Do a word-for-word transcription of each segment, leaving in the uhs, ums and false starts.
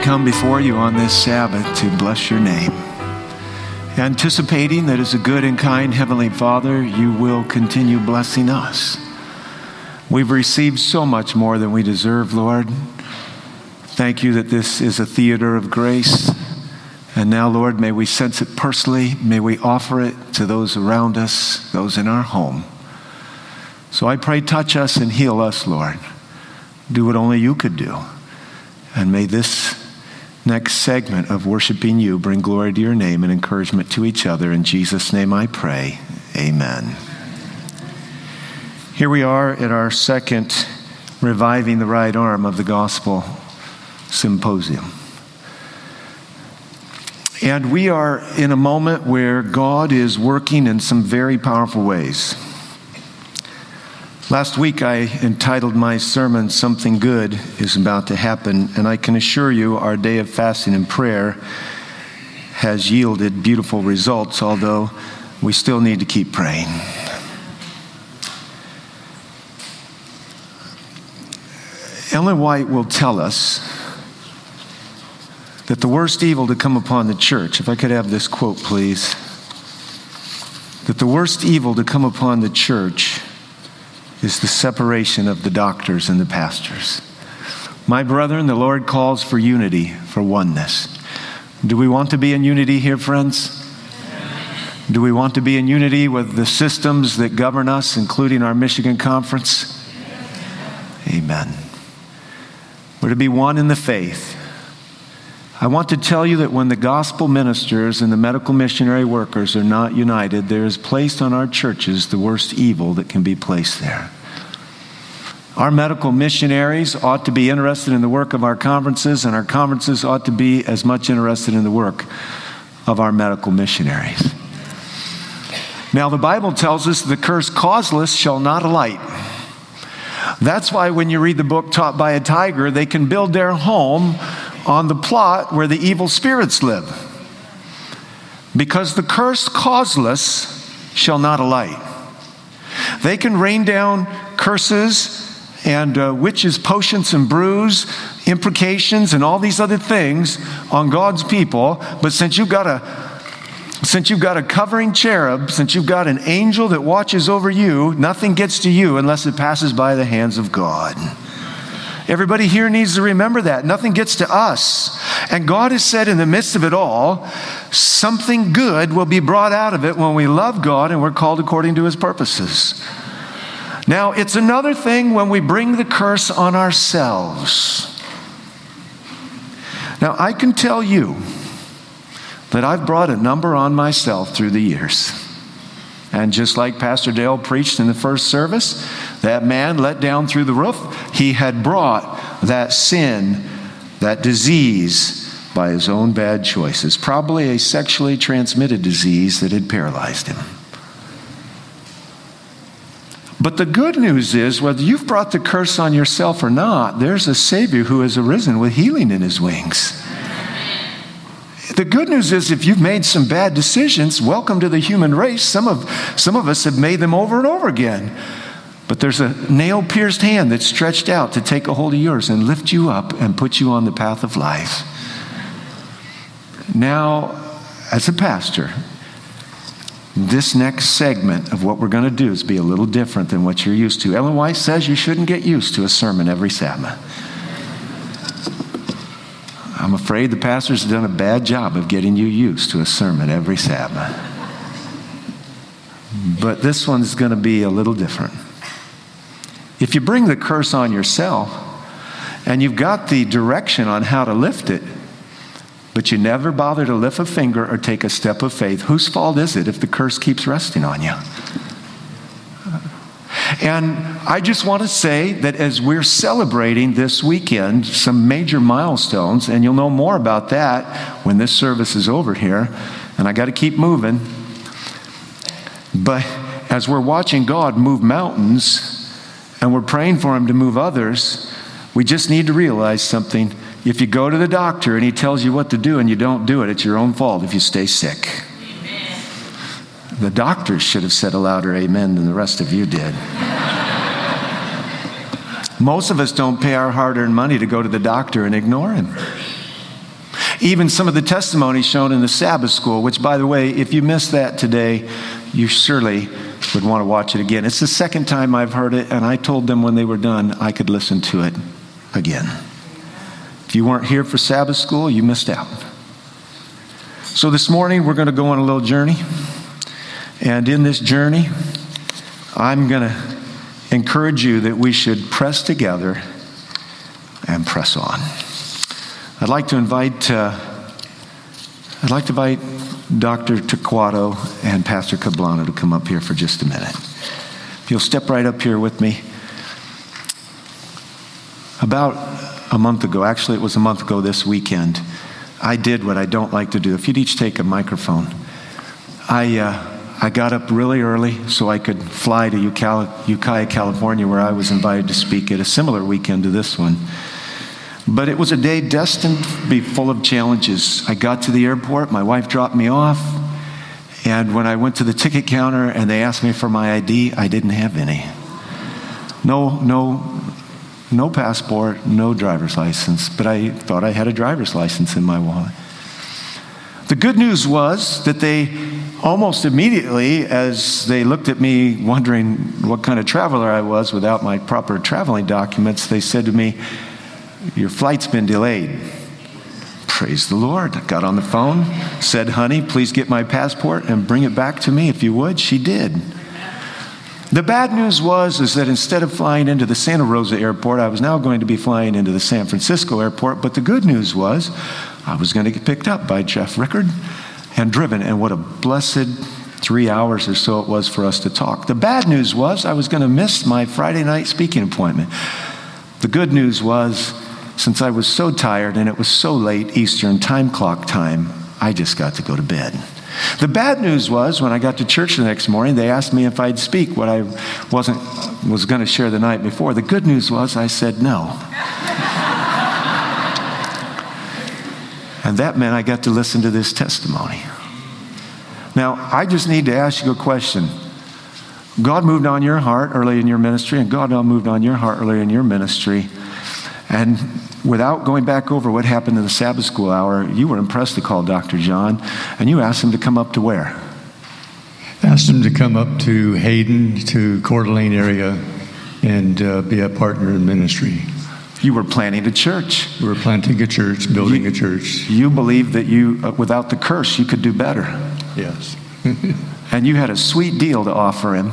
come before you on this Sabbath to bless your name, anticipating that as a good and kind Heavenly Father, you will continue blessing us. We've received so much more than we deserve, Lord. Thank you that this is a theater of grace. And now, Lord, may we sense it personally. May we offer it to those around us, those in our home. So I pray, touch us and heal us, Lord. Do what only you could do. And may this next segment of worshiping you bring glory to your name and encouragement to each other. In Jesus' name I pray. Amen. Here we are at our second Reviving the Right Arm of the Gospel Symposium. And we are in a moment where God is working in some very powerful ways. Last week I entitled my sermon, Something Good is About to Happen, and I can assure you our day of fasting and prayer has yielded beautiful results, although we still need to keep praying. Ellen White will tell us that the worst evil to come upon the church, if I could have this quote, please, that the worst evil to come upon the church is the separation of the doctors and the pastors. My brethren, the Lord calls for unity, for oneness. Do we want to be in unity here, friends? Do we want to be in unity with the systems that govern us, including our Michigan Conference? Amen. We're to be one in the faith. I want to tell you that when the gospel ministers and the medical missionary workers are not united, there is placed on our churches the worst evil that can be placed there. Our medical missionaries ought to be interested in the work of our conferences, and our conferences ought to be as much interested in the work of our medical missionaries. Now, the Bible tells us the curse causeless shall not alight. That's why when you read the book Taught by a Tiger, they can build their home on the plot where the evil spirits live. Because the curse causeless shall not alight. They can rain down curses and uh, witches' potions and brews, imprecations, and all these other things on God's people. But since you've got a since you've got a covering cherub, since you've got an angel that watches over you, nothing gets to you unless it passes by the hands of God. Everybody here needs to remember that. Nothing gets to us. And God has said in the midst of it all, something good will be brought out of it when we love God and we're called according to his purposes. Now, it's another thing when we bring the curse on ourselves. Now, I can tell you that I've brought a number on myself through the years. And just like Pastor Dale preached in the first service, that man let down through the roof, he had brought that sin, that disease, by his own bad choices. Probably a sexually transmitted disease that had paralyzed him. But the good news is, whether you've brought the curse on yourself or not, there's a Savior who has arisen with healing in his wings. The good news is, if you've made some bad decisions, welcome to the human race. Some of, some of us have made them over and over again. But there's a nail-pierced hand that's stretched out to take a hold of yours and lift you up and put you on the path of life. Now, as a pastor, this next segment of what we're going to do is be a little different than what you're used to. Ellen White says you shouldn't get used to a sermon every Sabbath. I'm afraid the pastors have done a bad job of getting you used to a sermon every Sabbath. But this one's going to be a little different. If you bring the curse on yourself and you've got the direction on how to lift it, but you never bother to lift a finger or take a step of faith, whose fault is it if the curse keeps resting on you? And I just want to say that as we're celebrating this weekend some major milestones, and you'll know more about that when this service is over here, and I got to keep moving. But as we're watching God move mountains, and we're praying for him to move others, we just need to realize something. If you go to the doctor and he tells you what to do and you don't do it, it's your own fault if you stay sick. Amen. The doctors should have said a louder amen than the rest of you did. Most of us don't pay our hard-earned money to go to the doctor and ignore him. Even some of the testimonies shown in the Sabbath school, which, by the way, if you missed that today, you surely would want to watch it again. It's the second time I've heard it, and I told them when they were done I could listen to it again. If you weren't here for Sabbath school, you missed out. So this morning, we're going to go on a little journey. And in this journey, I'm going to encourage you that we should press together and press on. I'd like to invite uh, I'd like to invite Doctor Torquato and Pastor Cablano to come up here for just a minute. If you'll step right up here with me. About a month ago, actually it was a month ago this weekend, I did what I don't like to do. If you'd each take a microphone. I uh, I got up really early so I could fly to Ukiah, California, where I was invited to speak at a similar weekend to this one. But it was a day destined to be full of challenges. I got to the airport, my wife dropped me off, and when I went to the ticket counter and they asked me for my I D, I didn't have any. No, no, no passport, no driver's license, but I thought I had a driver's license in my wallet. The good news was that they almost immediately, as they looked at me wondering what kind of traveler I was without my proper traveling documents, they said to me, "Your flight's been delayed." Praise the Lord. I got on the phone, said, "Honey, please get my passport and bring it back to me if you would." She did. The bad news was is that instead of flying into the Santa Rosa airport, I was now going to be flying into the San Francisco airport. But the good news was I was going to get picked up by Jeff Rickard and driven. And what a blessed three hours or so it was for us to talk. The bad news was I was going to miss my Friday night speaking appointment. The good news was, since I was so tired and it was so late Eastern time clock time, I just got to go to bed. The bad news was when I got to church the next morning, they asked me if I'd speak what I wasn't was going to share the night before. The good news was I said no. And that meant I got to listen to this testimony. Now, I just need to ask you a question. God moved on your heart early in your ministry, and God moved on your heart early in your ministry. And without going back over what happened in the Sabbath school hour, you were impressed to call Doctor John, and you asked him to come up to where? Asked him to come up to Hayden, to Coeur d'Alene area, and uh, be a partner in ministry. You were planting a church. We were planting a church, building you, a church. You believed that you, uh, without the curse, you could do better. Yes. And you had a sweet deal to offer him.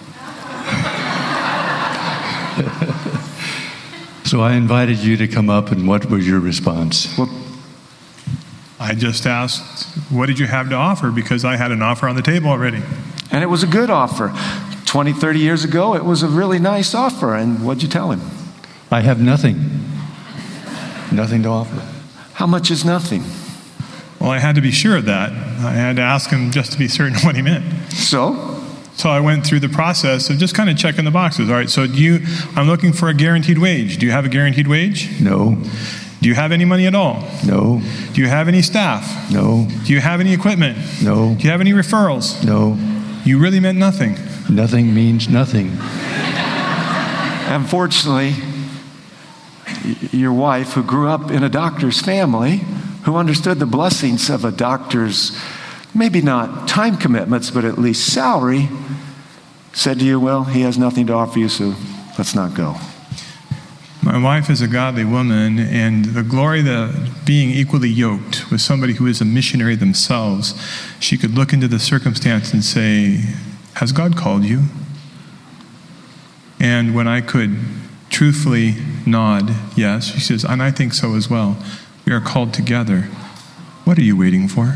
So I invited you to come up, and what was your response? Well, I just asked, what did you have to offer? Because I had an offer on the table already. And it was a good offer. twenty, thirty years ago, it was a really nice offer. And what'd you tell him? I have nothing. Nothing to offer. How much is nothing? Well, I had to be sure of that. I had to ask him just to be certain what he meant. So? So I went through the process of just kind of checking the boxes. All right, so do you, I'm looking for a guaranteed wage. Do you have a guaranteed wage? No. Do you have any money at all? No. Do you have any staff? No. Do you have any equipment? No. Do you have any referrals? No. You really meant nothing. Nothing means nothing. Unfortunately, your wife, who grew up in a doctor's family, who understood the blessings of a doctor's, maybe not time commitments, but at least salary, said to you, well, he has nothing to offer you, so let's not go. My wife is a godly woman, and the glory of being equally yoked with somebody who is a missionary themselves, she could look into the circumstance and say, has God called you? And when I could truthfully nod, yes, she says, and I think so as well. We are called together. What are you waiting for?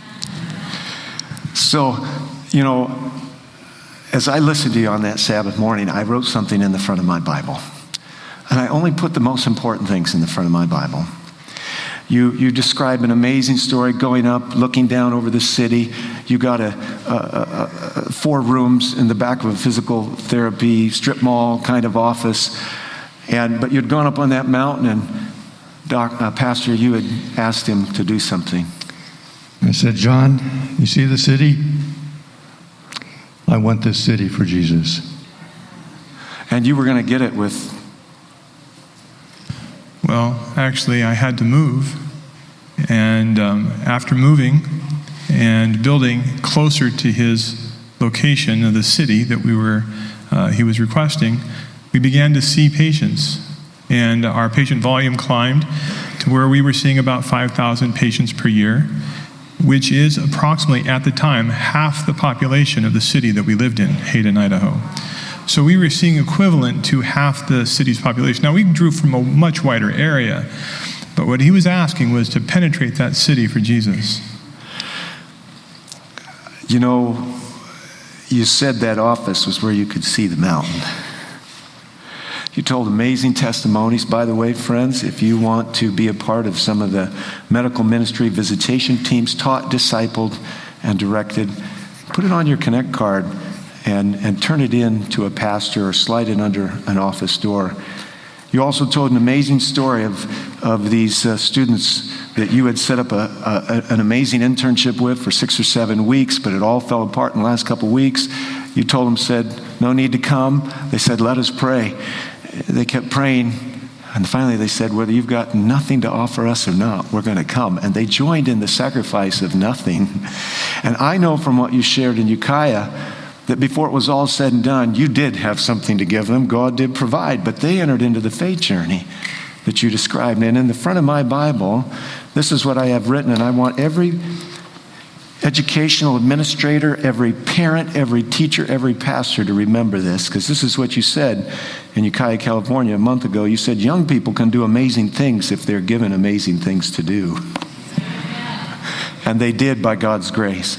So, you know, as I listened to you on that Sabbath morning, I wrote something in the front of my Bible. And I only put the most important things in the front of my Bible. You you describe an amazing story going up, looking down over the city. You got a, a, a, a four rooms in the back of a physical therapy strip mall kind of office. And but you'd gone up on that mountain, and Doc, uh, Pastor, you had asked him to do something. I said, John, you see the city? I want this city for Jesus. And you were going to get it with... Well, actually, I had to move And um, after moving and building closer to his location of the city that we were, uh, he was requesting, we began to see patients. And our patient volume climbed to where we were seeing about five thousand patients per year, which is approximately, at the time, half the population of the city that we lived in, Hayden, Idaho. So we were seeing equivalent to half the city's population. Now, we drew from a much wider area, but what he was asking was to penetrate that city for Jesus. You know, you said that office was where you could see the mountain. You told amazing testimonies. By the way, friends, if you want to be a part of some of the medical ministry visitation teams taught, discipled, and directed, put it on your Connect card and, and turn it in to a pastor or slide it under an office door. You also told an amazing story of, of these uh, students that you had set up a, a, an amazing internship with for six or seven weeks, but it all fell apart in the last couple of weeks. You told them, said, no need to come. They said, let us pray. They kept praying, and finally they said, whether you've got nothing to offer us or not, we're going to come. And they joined in the sacrifice of nothing. And I know from what you shared in Ukiah that before it was all said and done, you did have something to give them. God did provide, but they entered into the faith journey that you described. And in the front of my Bible, this is what I have written, and I want every educational administrator, every parent, every teacher, every pastor to remember this, because this is what you said in Ukiah, California a month ago. You said young people can do amazing things if they're given amazing things to do. And they did by God's grace.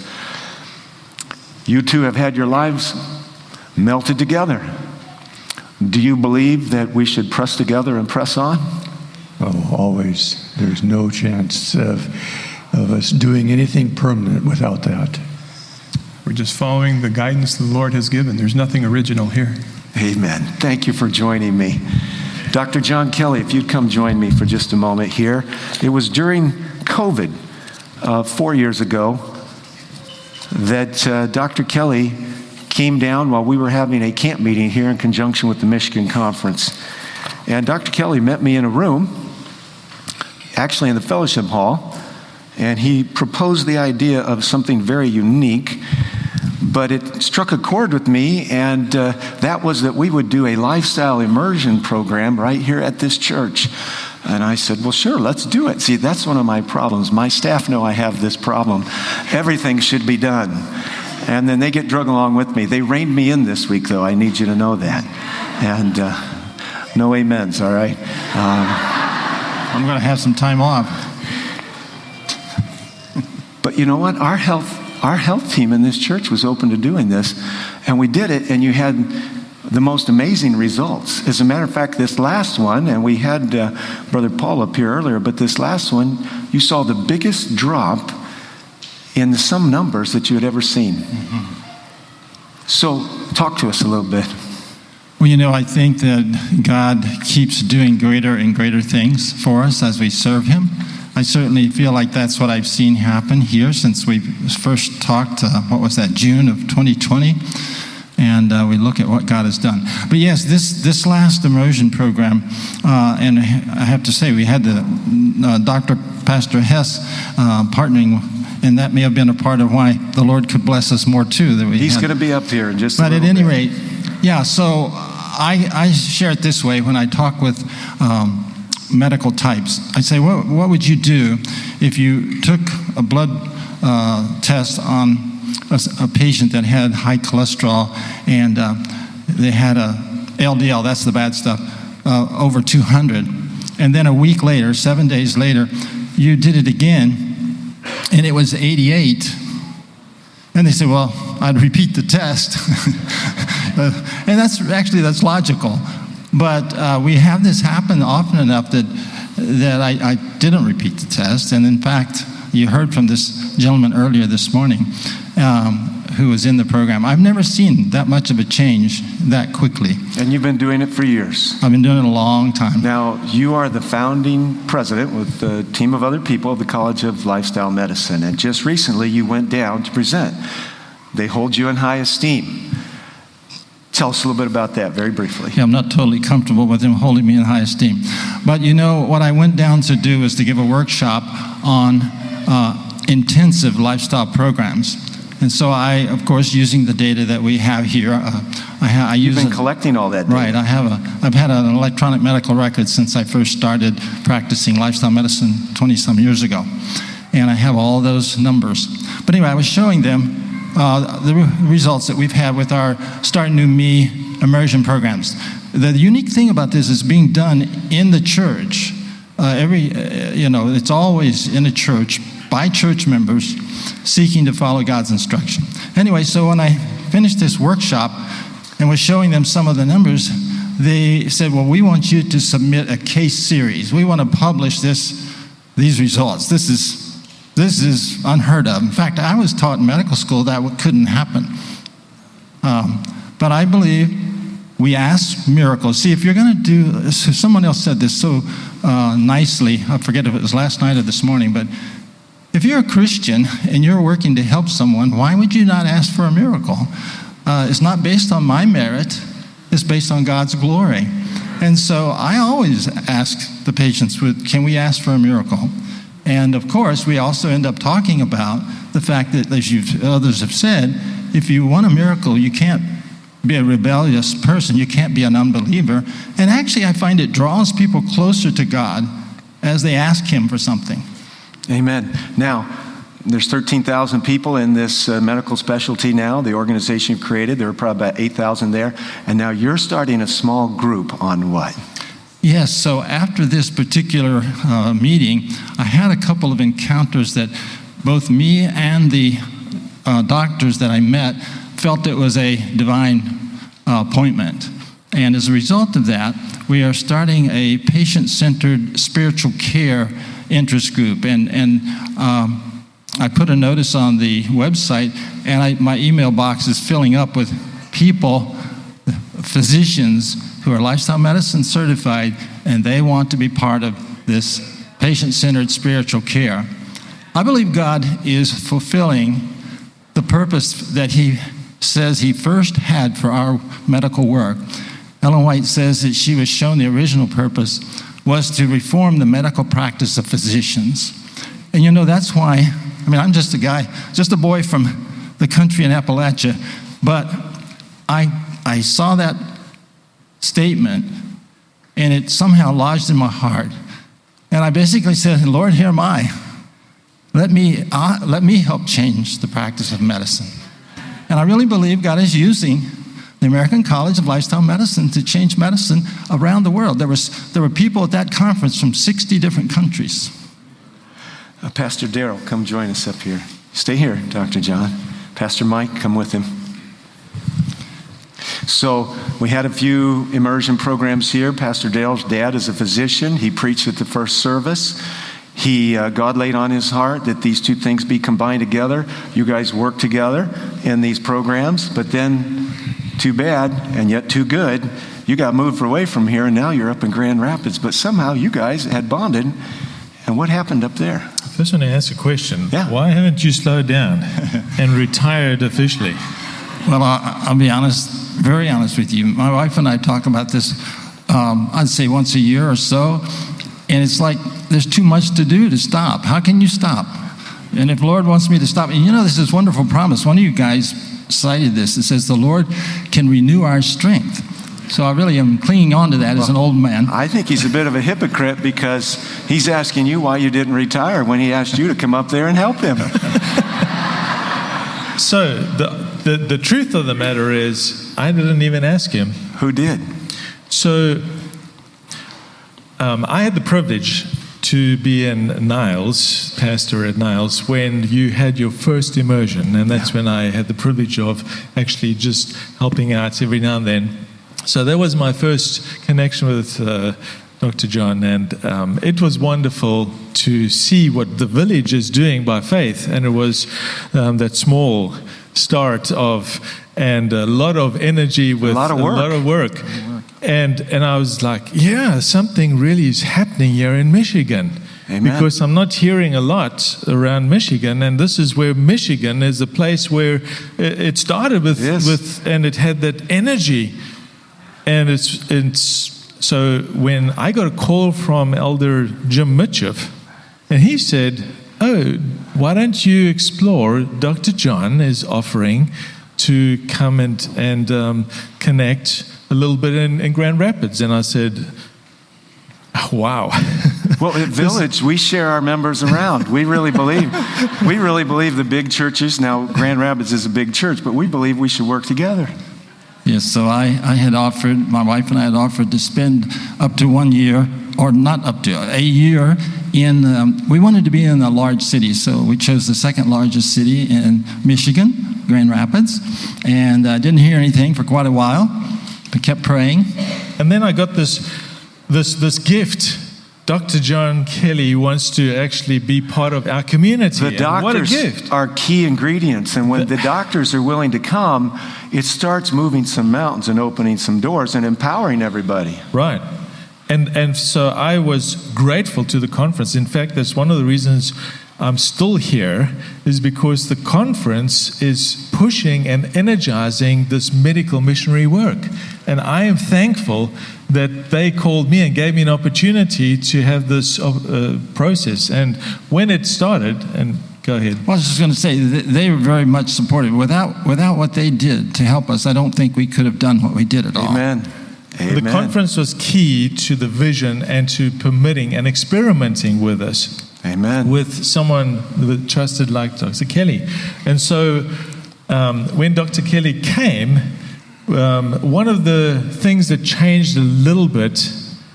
You two have had your lives melted together. Do you believe that we should press together and press on? Oh, always. There's no chance of, of us doing anything permanent without that. We're just following the guidance the Lord has given. There's nothing original here. Amen. Thank you for joining me. Doctor John Kelly, if you'd come join me for just a moment here. It was during COVID uh, four years ago that uh, Doctor Kelly came down while we were having a camp meeting here in conjunction with the Michigan Conference. And Doctor Kelly met me in a room, actually in the fellowship hall, and he proposed the idea of something very unique, but it struck a chord with me, and uh, that was that we would do a lifestyle immersion program right here at this church. And I said, well, sure, let's do it. See, that's one of my problems. My staff know I have this problem. Everything should be done. And then they get drug along with me. They reined me in this week, though. I need you to know that. And uh, no amens, all right? Um, I'm going to have some time off. But you know what? Our health, our health team in this church was open to doing this. And we did it, and you had the most amazing results. As a matter of fact, this last one, and we had uh, Brother Paul up here earlier, but this last one, you saw the biggest drop in some numbers that you had ever seen. Mm-hmm. So talk to us a little bit. Well, you know, I think that God keeps doing greater and greater things for us as we serve Him. I certainly feel like that's what I've seen happen here since we first talked, uh, what was that, June of twenty twenty? And uh, we look at what God has done. But yes, this this last immersion program, uh, and I have to say, we had the uh, Doctor Pastor Hess uh, partnering, and that may have been a part of why the Lord could bless us more too. That we He's had. going to be up here in just a But little at any bit. rate, yeah, so I, I share it this way when I talk with um, medical types. I say, what, what would you do if you took a blood uh, test on A, a patient that had high cholesterol and uh, they had a L D L, that's the bad stuff, uh, over two hundred. And then a week later, seven days later, you did it again and it was eighty-eight. And they say, well, I'd repeat the test. uh, and that's actually, that's logical. But uh, we have this happen often enough that, that I, I didn't repeat the test. And in fact, you heard from this gentleman earlier this morning um, who was in the program. I've never seen that much of a change that quickly. And you've been doing it for years. I've been doing it a long time. Now, you are the founding president with a team of other people of the College of Lifestyle Medicine. And just recently, you went down to present. They hold you in high esteem. Tell us a little bit about that very briefly. Yeah, I'm not totally comfortable with him holding me in high esteem. But you know, what I went down to do was to give a workshop on uh, intensive lifestyle programs. And so I, of course, using the data that we have here, uh, I, ha- I You've use been a, collecting all that data. Right, I have a, I've had an electronic medical record since I first started practicing lifestyle medicine twenty-some years ago. And I have all those numbers. But anyway, I was showing them uh, the re- results that we've had with our Start New Me immersion programs. The unique thing about this is being done in the church. Uh, every, uh, you know, it's always in a church by church members seeking to follow God's instruction. Anyway, so when I finished this workshop and was showing them some of the numbers, they said, well, we want you to submit a case series. We want to publish this, these results. This is This is unheard of. In fact, I was taught in medical school that couldn't happen. Um, but I believe we ask miracles. See, if you're going to do, someone else said this so uh, nicely. I forget if it was last night or this morning, but if you're a Christian and you're working to help someone, why would you not ask for a miracle? Uh, it's not based on my merit. It's based on God's glory. And so I always ask the patients, can we ask for a miracle? And of course, we also end up talking about the fact that, as you've, others have said, if you want a miracle, you can't be a rebellious person. You can't be an unbeliever. And actually, I find it draws people closer to God as they ask Him for something. Amen. Now, there's thirteen thousand people in this uh, medical specialty now, the organization you've created. There were probably about eight thousand there. And now you're starting a small group on what? Yes, so after this particular uh, meeting, I had a couple of encounters that both me and the uh, doctors that I met felt it was a divine uh, appointment. And as a result of that, we are starting a patient-centered spiritual care interest group. And, and um, I put a notice on the website, and I, my email box is filling up with people, physicians, who are lifestyle medicine certified, and they want to be part of this patient-centered spiritual care. I believe God is fulfilling the purpose that He says He first had for our medical work. Ellen White says that she was shown the original purpose was to reform the medical practice of physicians. And you know, that's why, I mean, I'm just a guy, just a boy from the country in Appalachia, but I I saw that statement, and it somehow lodged in my heart. And I basically said, Lord, here am I. Let me, uh, let me help change the practice of medicine. And I really believe God is using the American College of Lifestyle Medicine to change medicine around the world. There was there were people at that conference from sixty different countries. Uh, Pastor Darrell, come join us up here. Stay here, Doctor John. Pastor Mike, come with him. So we had a few immersion programs here. Pastor Dale's dad is a physician. He preached at the first service. He, uh, God laid on his heart that these two things be combined together. You guys work together in these programs, but then too bad and yet too good. You got moved away from here and now you're up in Grand Rapids, but somehow you guys had bonded. And what happened up there? First, I want to ask a question. Yeah. Why haven't you slowed down and retired officially? Well, I'll be honest, very honest with you. My wife and I talk about this, um, I'd say once a year or so, and it's like there's too much to do to stop. How can you stop? And if the Lord wants me to stop, and you know, this is a wonderful promise. One of you guys cited this. It says the Lord can renew our strength. So I really am clinging on to that well, as an old man. I think he's a bit of a hypocrite because he's asking you why you didn't retire when he asked you to come up there and help him. So the, the the truth of the matter is, I didn't even ask him. Who did? So um, I had the privilege to be in Niles, pastor at Niles, when you had your first immersion, and that's yeah. when I had the privilege of actually just helping out every now and then. So that was my first connection with uh, Doctor John, and um, it was wonderful to see what the village is doing by faith, and it was um, that small start of, and a lot of energy with a lot of work. A lot of work. And and I was like, yeah, something really is happening here in Michigan. Amen. because I'm not hearing a lot around Michigan, and this is where Michigan is a place where it it started with, Yes. with and it had that energy, and it's it's so when I got a call from Elder Jim Mitchell, and he said, "Oh, why don't you explore? Doctor John is offering to come and and um, connect a little bit in, in Grand Rapids," and I said, oh, "Wow." Well, at Village, we share our members around. We really believe, we really believe the big churches. Now, Grand Rapids is a big church, but we believe we should work together. Yes, so I, I had offered, my wife and I had offered to spend up to one year, or not up to, a year in, um, we wanted to be in a large city, so we chose the second largest city in Michigan, Grand Rapids, and I didn't hear anything for quite a while, but kept praying. And then I got this, this, this gift. Doctor John Kelly wants to actually be part of our community. The And what a doctors gift! are key ingredients, and when the doctors are willing to come, it starts moving some mountains and opening some doors and empowering everybody. Right. And and so I was grateful to the conference. In fact, that's one of the reasons I'm still here, is because the conference is pushing and energizing this medical missionary work. And I am thankful that they called me and gave me an opportunity to have this uh, process. And when it started, and go ahead. Well, I was just going to say, th- they were very much supportive. Without, without what they did to help us, I don't think we could have done what we did at all. Amen. Amen. The conference was key to the vision and to permitting and experimenting with us. Amen. With someone with trusted like Doctor Kelly. And so um, when Doctor Kelly came, um, one of the things that changed a little bit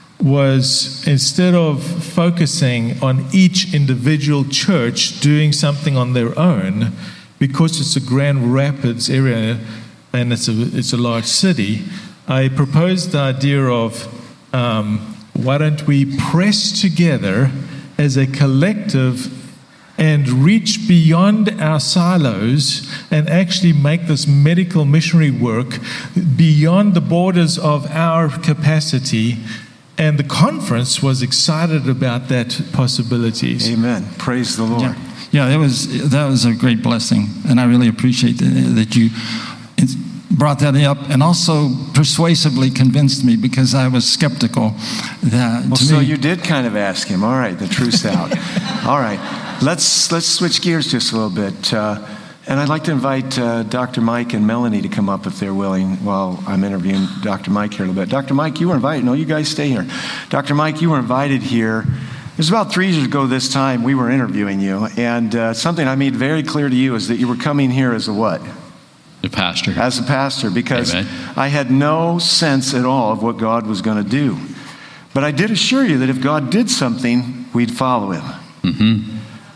was, instead of focusing on each individual church doing something on their own, because it's a Grand Rapids area and it's a, it's a large city, I proposed the idea of um, why don't we press together as a collective and reach beyond our silos and actually make this medical missionary work beyond the borders of our capacity. And the conference was excited about that possibilities. Amen. Praise the Lord. Yeah, yeah, that was that was a great blessing, and I really appreciate that, that you brought that up, and also persuasively convinced me, because I was skeptical. That Well, to so me, you did kind of ask him. All right, the truth's out. All right, let's let's switch gears just a little bit. Uh, and I'd like to invite uh, Doctor Mike and Melanie to come up if they're willing while I'm interviewing Doctor Mike here a little bit. Doctor Mike, you were invited. No, you guys stay here. Doctor Mike, you were invited here. It was about three years ago this time we were interviewing you. And uh, something I made very clear to you is that you were coming here as a what? The pastor. As a pastor, because Amen. I had no sense at all of what God was going to do. But I did assure you that if God did something, we'd follow him. Mm-hmm.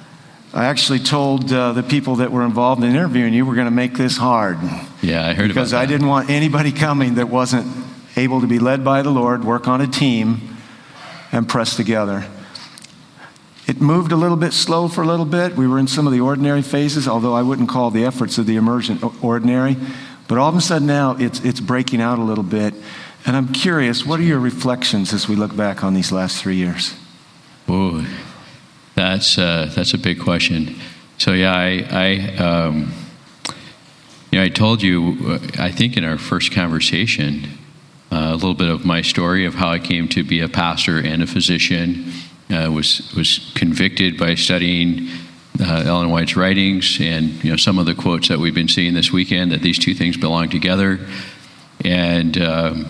I actually told uh, the people that were involved in interviewing you, we're going to make this hard. Yeah, I heard Because about that. I didn't want anybody coming that wasn't able to be led by the Lord, work on a team, and press together. It moved a little bit slow for a little bit. We were in some of the ordinary phases, although I wouldn't call the efforts of the immersion ordinary. But all of a sudden now, it's it's breaking out a little bit. And I'm curious, what are your reflections as we look back on these last three years? Boy, that's uh, that's a big question. So yeah, I, I um, you know, I told you, uh, I think in our first conversation, uh, a little bit of my story of how I came to be a pastor and a physician. Uh, was was convicted by studying uh, Ellen White's writings, and you know some of the quotes that we've been seeing this weekend, that these two things belong together. And um,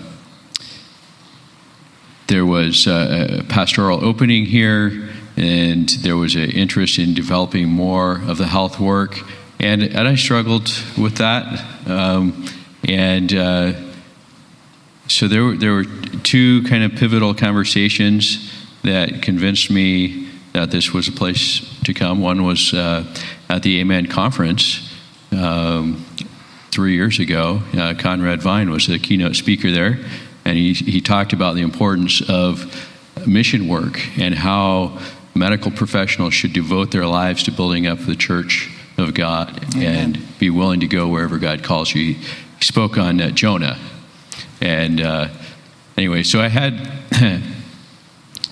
there was a pastoral opening here, and there was an interest in developing more of the health work, and and I struggled with that, um, and uh, so there were there were two kind of pivotal conversations that convinced me that this was a place to come. One was uh, at the Amen conference um, three years ago. Uh, Conrad Vine was the keynote speaker there, and he, he talked about the importance of mission work and how medical professionals should devote their lives to building up the church of God. Amen. And be willing to go wherever God calls you. He spoke on uh, Jonah. And uh, anyway, so I had...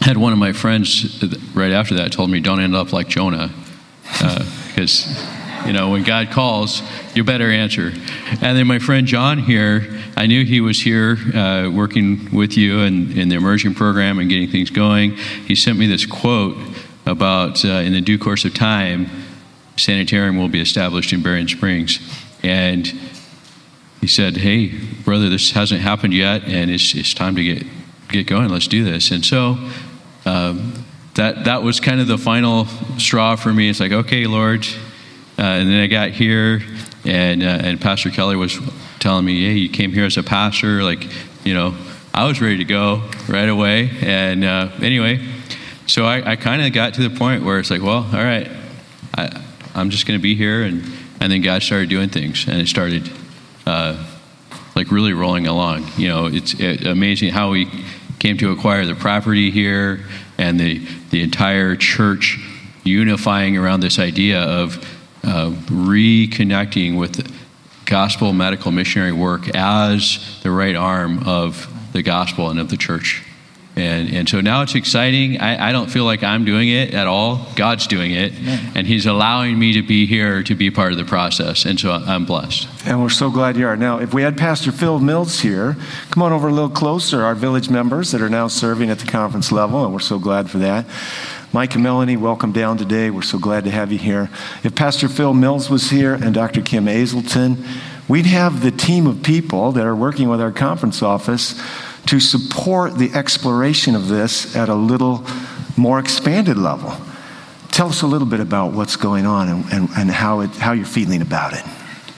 had one of my friends right after that told me, don't end up like Jonah, because, uh, you know, when God calls, you better answer. And then my friend John here, I knew he was here uh, working with you in, in the immersion program and getting things going. He sent me this quote about, uh, in the due course of time, sanitarium will be established in Berrien Springs. And he said, hey, brother, this hasn't happened yet, and it's it's time to get get going. Let's do this. And so um, that that was kind of the final straw for me. It's like, okay, Lord. Uh, and then I got here, and uh, and Pastor Kelly was telling me, hey, you came here as a pastor. Like, you know, I was ready to go right away. And uh, anyway, so I, I kind of got to the point where it's like, well, all right, I, I'm just going to be here. And, and then God started doing things, and it started uh, like really rolling along. You know, it's it, amazing how we came to acquire the property here, and the the entire church unifying around this idea of uh, reconnecting with the gospel medical missionary work as the right arm of the gospel and of the church. And and so now it's exciting. I, I don't feel like I'm doing it at all. God's doing it. Amen. And he's allowing me to be here to be part of the process. And so I'm blessed. And we're so glad you are. Now, if we had Pastor Phil Mills here, come on over a little closer, our village members that are now serving at the conference level, and we're so glad for that. Mike and Melanie, welcome down today. We're so glad to have you here. If Pastor Phil Mills was here and Doctor Kim Hazelton, we'd have the team of people that are working with our conference office to support the exploration of this at a little more expanded level. Tell us a little bit about what's going on and, and, and how it, how you're feeling about it.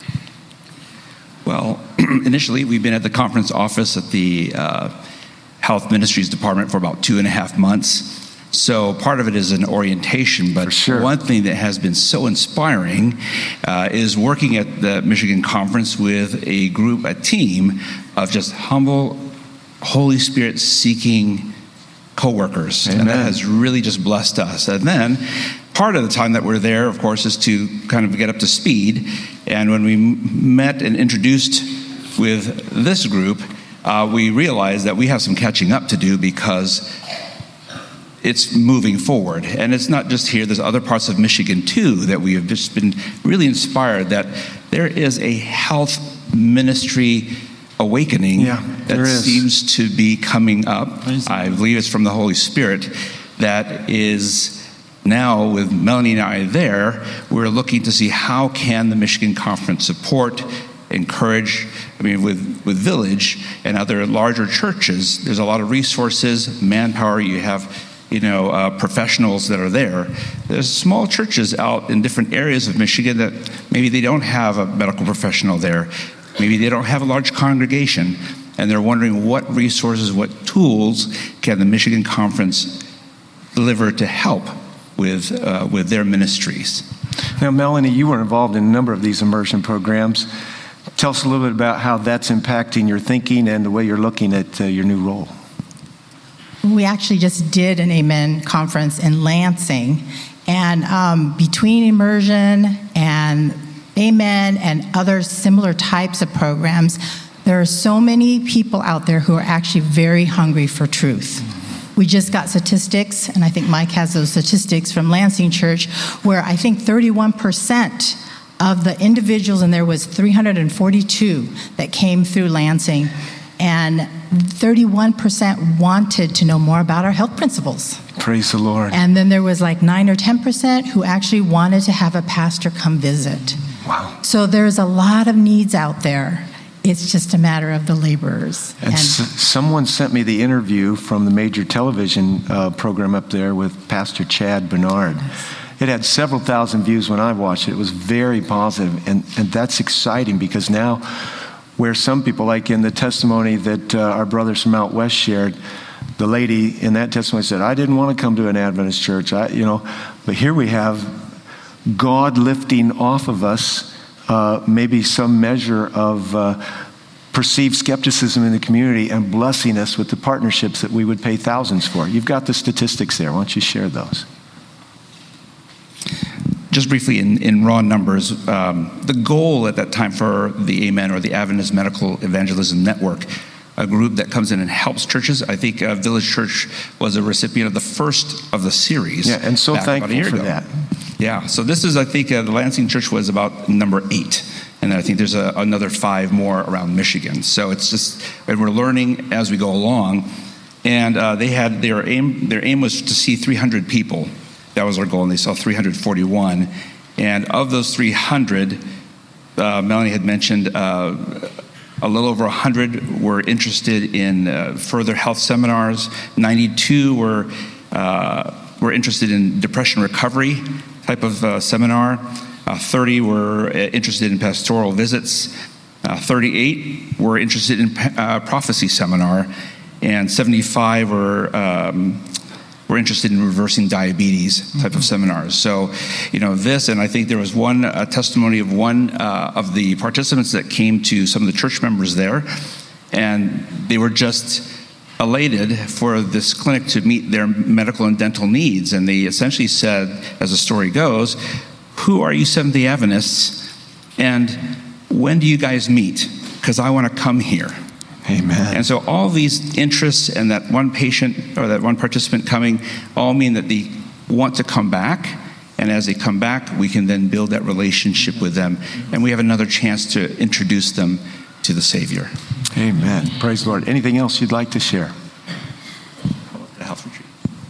Well, initially, we've been at the conference office at the uh, Health Ministries Department for about two and a half months. So part of it is an orientation, but sure. One thing that has been so inspiring uh, is working at the Michigan Conference with a group, a team of just humble, Holy Spirit seeking co-workers. Amen. And that has really just blessed us. And then part of the time that we're there, of course, is to kind of get up to speed. And when we met and introduced with this group, uh, we realized that we have some catching up to do because it's moving forward. And it's not just here, there's other parts of Michigan too that we have just been really inspired that there is a health ministry awakening yeah, that seems to be coming up. I believe it's from the Holy Spirit that is now, with Melanie and I there, we're looking to see how can the Michigan Conference support, encourage, I mean, with, with Village and other larger churches, there's a lot of resources, manpower, you have you know, uh, professionals that are there. There's small churches out in different areas of Michigan that maybe they don't have a medical professional there. Maybe they don't have a large congregation, and they're wondering what resources, what tools can the Michigan Conference deliver to help with uh, with their ministries. Now, Melanie, you were involved in a number of these immersion programs. Tell us a little bit about how that's impacting your thinking and the way you're looking at uh, your new role. We actually just did an Amen conference in Lansing, and um, between immersion and Amen and other similar types of programs, there are so many people out there who are actually very hungry for truth. We just got statistics, and I think Mike has those statistics from Lansing Church, where I think thirty-one percent of the individuals, and there was three hundred forty-two that came through Lansing, and thirty-one percent wanted to know more about our health principles. Praise the Lord. And then there was like nine or ten percent who actually wanted to have a pastor come visit. Wow. So there's a lot of needs out there. It's just a matter of the laborers. And, and s- someone sent me the interview from the major television uh, program up there with Pastor Chad Bernard. Yes. It had several thousand views when I watched it. It was very positive, and, and that's exciting because now where some people, like in the testimony that uh, our brothers from out west shared, the lady in that testimony said, I didn't want to come to an Adventist church, I, you know, but here we have God lifting off of us uh, maybe some measure of uh, perceived skepticism in the community and blessing us with the partnerships that we would pay thousands for. You've got the statistics there. Why don't you share those? Just briefly, in, in raw numbers, um, the goal at that time for the Amen or the Adventist Medical Evangelism Network a group that comes in and helps churches. I think uh, Village Church was a recipient of the first of the series. Yeah, and so back about a thankful year for ago. that. Yeah, so this is, I think, uh, the Lansing Church was about number eight. And I think there's a, another five more around Michigan. So it's just, and we're learning as we go along. And uh, they had their aim, their aim was to see three hundred people. That was our goal, and they saw three hundred forty-one. And of those three hundred, uh, Melanie had mentioned uh, a little over one hundred were interested in uh, further health seminars. ninety-two were, uh, were interested in depression recovery type of uh, seminar. Uh, thirty were interested in pastoral visits. Uh, thirty-eight were interested in uh, prophecy seminar. And seventy-five were um, were interested in reversing diabetes type mm-hmm. of seminars. So, you know, this, and I think there was one uh, testimony of one uh, of the participants that came to some of the church members there, and they were just elated for this clinic to meet their medical and dental needs. And they essentially said, as the story goes, "Who are you Seventh-day Adventists, and when do you guys meet? Because I want to come here." Amen. And so all these interests and that one patient or that one participant coming all mean that they want to come back. And as they come back, we can then build that relationship with them. And we have another chance to introduce them to the Savior. Amen. Praise the Lord. Anything else you'd like to share? The health retreat.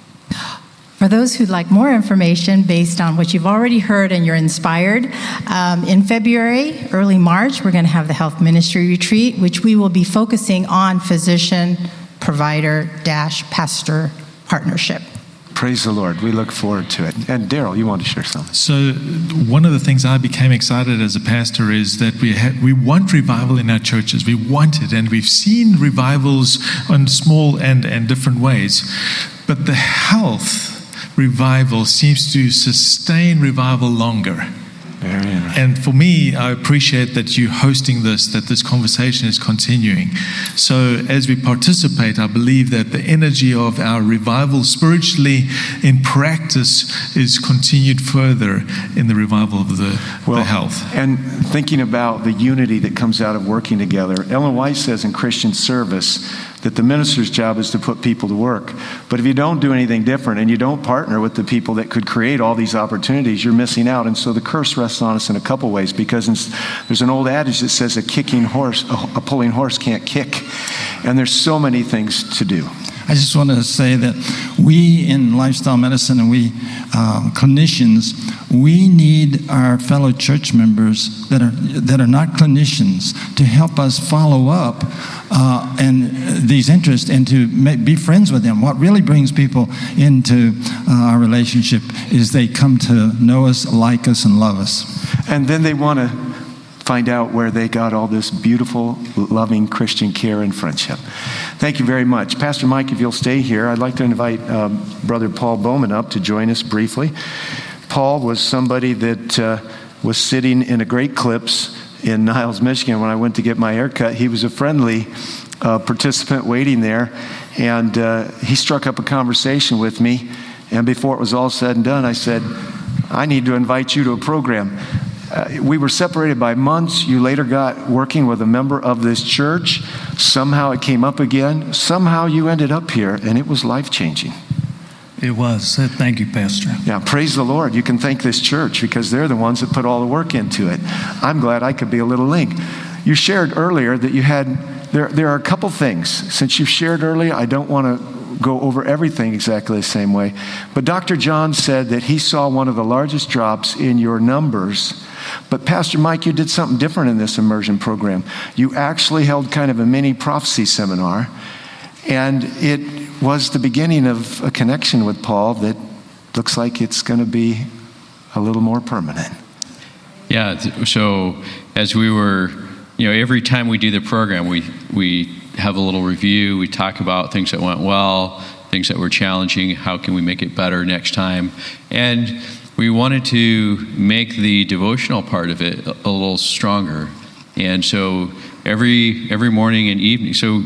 For those who'd like more information based on what you've already heard and you're inspired, um, in February, early March, we're going to have the Health Ministry Retreat, which we will be focusing on physician, provider, dash, pastor partnership. Praise the Lord. We look forward to it. And Daryl, you want to share something? So one of the things I became excited as a pastor is that we ha- we want revival in our churches. We want it, and we've seen revivals on small and, and different ways. But the health revival seems to sustain revival longer. Very interesting. And for me, I appreciate that you're hosting this, that this conversation is continuing. So as we participate, I believe that the energy of our revival spiritually in practice is continued further in the revival of the, well, the health. And thinking about the unity that comes out of working together, Ellen White says in Christian Service that the minister's job is to put people to work. But if you don't do anything different and you don't partner with the people that could create all these opportunities, you're missing out. And so the curse rests on us in a couple ways, because there's an old adage that says a kicking horse, a pulling horse can't kick. And there's so many things to do. I just want to say that we in lifestyle medicine and we uh, clinicians, we need our fellow church members that are that are not clinicians to help us follow up uh, and these interests and to make, be friends with them. What really brings people into uh, our relationship is they come to know us, like us, and love us. And then they want to find out where they got all this beautiful, loving Christian care and friendship. Thank you very much. Pastor Mike, if you'll stay here, I'd like to invite um, Brother Paul Bowman up to join us briefly. Paul was somebody that uh, was sitting in a Great Clips in Niles, Michigan when I went to get my haircut. He was a friendly uh, participant waiting there, and uh, he struck up a conversation with me, and before it was all said and done, I said, I need to invite you to a program. Uh, we were separated by months. You later got working with a member of this church. Somehow it came up again. Somehow you ended up here, and it was life-changing. It was. Uh, Thank you, Pastor. Yeah, praise the Lord. You can thank this church because they're the ones that put all the work into it. I'm glad I could be a little link. You shared earlier that you had, there, there are a couple things. Since you shared earlier, I don't want to go over everything exactly the same way. But Doctor John said that he saw one of the largest drops in your numbers. But Pastor Mike, you did something different in this immersion program. You actually held kind of a mini prophecy seminar, and it was the beginning of a connection with Paul that looks like it's going to be a little more permanent. Yeah, so as we were, you know, every time we do the program, we we have a little review. We talk about things that went well, things that were challenging, how can we make it better next time. And we wanted to make the devotional part of it a little stronger. And so every every morning and evening, so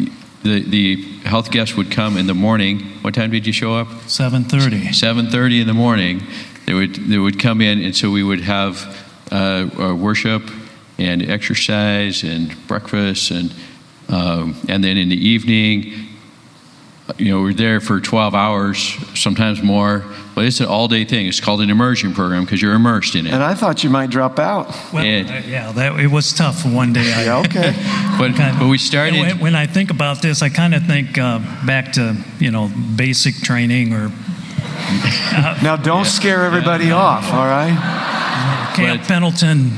the the health guests would come in the morning. What time did you show up? seven thirty. seven thirty in the morning. They would they would come in, and so we would have uh, worship and exercise and breakfast and Um, and then in the evening, you know, we're there for twelve hours, sometimes more. But it's an all-day thing. It's called an immersion program because you're immersed in it. And I thought you might drop out. Well, And- uh, yeah, that, it was tough for one day. I, Yeah, okay. But, Kind- but we started. When, when I think about this, I kind of think uh, back to, you know, basic training or Now, don't scare everybody off, all right? Camp But- Pendleton.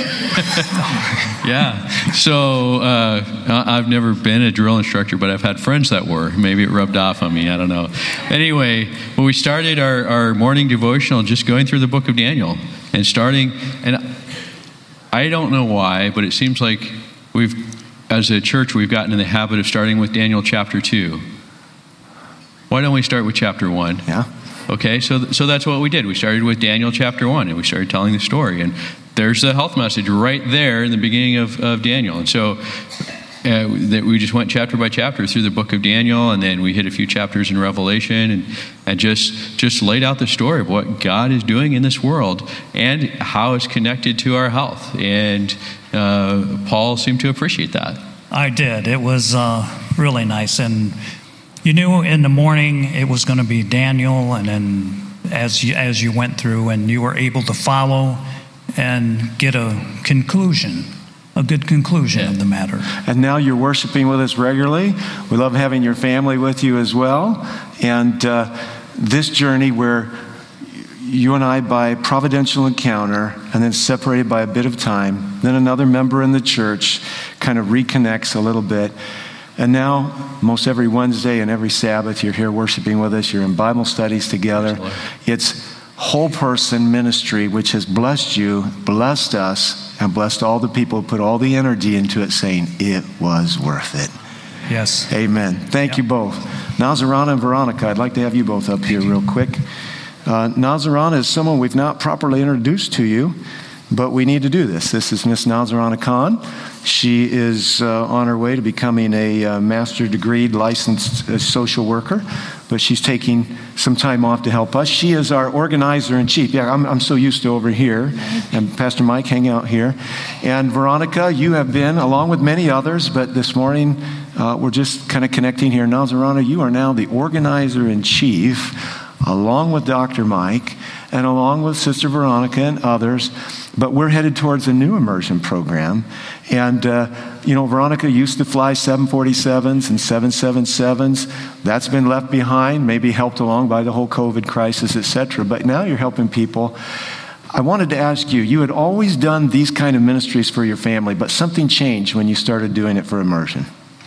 Yeah. So uh, I- I've never been a drill instructor, but I've had friends that were. Maybe it rubbed off on me. I don't know. Anyway, when we started our, our morning devotional, just going through the book of Daniel and starting, and I don't know why, but it seems like we've, as a church, we've gotten in the habit of starting with Daniel chapter two. Why don't we start with chapter one? Yeah. Okay, so so that's what we did. We started with Daniel chapter one, and we started telling the story. And there's the health message right there in the beginning of, of Daniel. And so uh, that we just went chapter by chapter through the book of Daniel, and then we hit a few chapters in Revelation, and, and just just laid out the story of what God is doing in this world and how it's connected to our health. And uh, Paul seemed to appreciate that. I did. It was uh, really nice. And you knew in the morning it was going to be Daniel, and then as you, as you went through, and you were able to follow and get a conclusion, a good conclusion of the matter. And now you're worshiping with us regularly. We love having your family with you as well. And uh, this journey where you and I, by providential encounter, and then separated by a bit of time, then another member in the church kind of reconnects a little bit. And now, most every Wednesday and every Sabbath, you're here worshiping with us. You're in Bible studies together. It's whole person ministry, which has blessed you, blessed us, and blessed all the people who put all the energy into it, saying it was worth it. Yes. Amen. Thank Yep. you both. Nazarana and Veronica, I'd like to have you both up here real quick. Uh, Nazarana is someone we've not properly introduced to you, but we need to do this. This is Miss Nazarana Khan. She is uh, on her way to becoming a uh, master degree licensed uh, social worker, but she's taking some time off to help us. She is our organizer in chief. Yeah, I'm, I'm so used to over here, and Pastor Mike hang out here. And Veronica, you have been, along with many others, but this morning uh, we're just kind of connecting here. Nazarana, you are now the organizer in chief, along with Doctor Mike, and along with Sister Veronica and others. But we're headed towards a new immersion program. And, uh, you know, Veronica used to fly seven forty-sevens and seven seventy-sevens. That's been left behind, maybe helped along by the whole COVID crisis, et cetera. But now you're helping people. I wanted to ask you, you had always done these kind of ministries for your family, but something changed when you started doing it for immersion.